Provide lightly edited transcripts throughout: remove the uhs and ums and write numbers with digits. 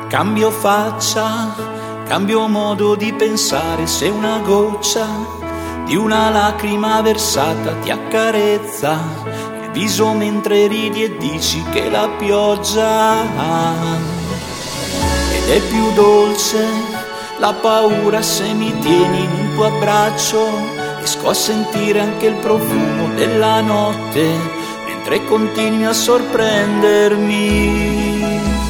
Cambio faccia, cambio modo di pensare, se una goccia di una lacrima versata ti accarezza il viso mentre ridi e dici che la pioggia ed è più dolce la paura se mi tieni in un tuo abbraccio. Riesco a sentire anche il profumo della notte mentre continui a sorprendermi.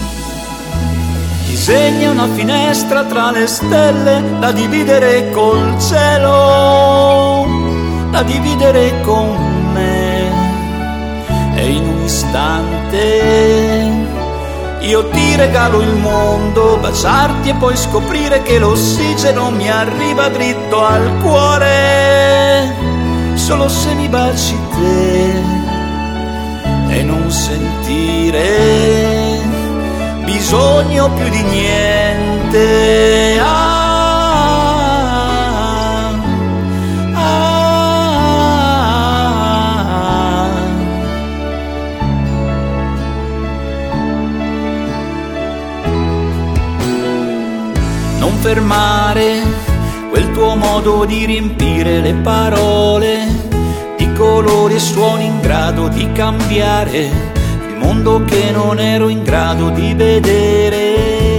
Disegna una finestra tra le stelle da dividere col cielo, da dividere con me. E in un istante io ti regalo il mondo, baciarti e poi scoprire che l'ossigeno mi arriva dritto al cuore. Solo se mi baci te e non sentire bisogno più di niente. Non fermare quel tuo modo di riempire le parole di colori e suoni in grado di cambiare mondo che non ero in grado di vedere.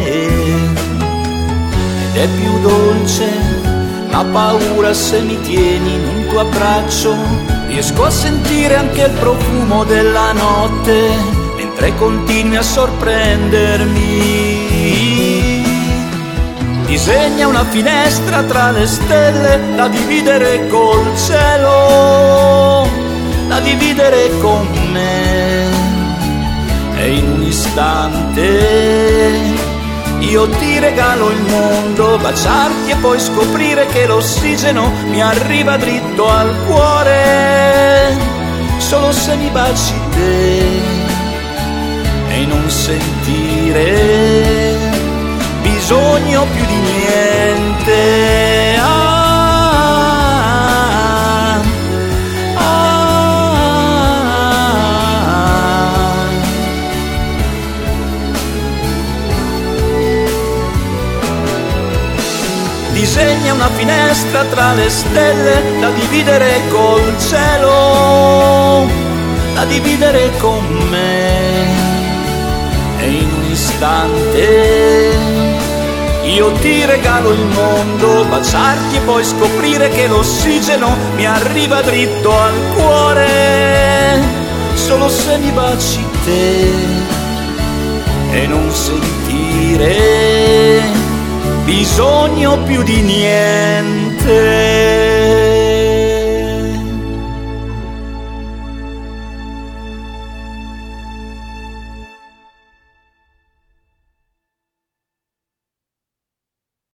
Ed è più dolce la paura se mi tieni in un tuo abbraccio. Riesco a sentire anche il profumo della notte mentre continui a sorprendermi. Disegna una finestra tra le stelle da dividere col cielo, da dividere con me. E in un istante io ti regalo il mondo, baciarti e poi scoprire che l'ossigeno mi arriva dritto al cuore. Solo se mi baci te e non sentire bisogno più di niente. Disegna una finestra tra le stelle da dividere col cielo, da dividere con me. E in un istante io ti regalo il mondo, baciarti e poi scoprire che l'ossigeno mi arriva dritto al cuore. Solo se mi baci te e non sentire bisogno più di niente.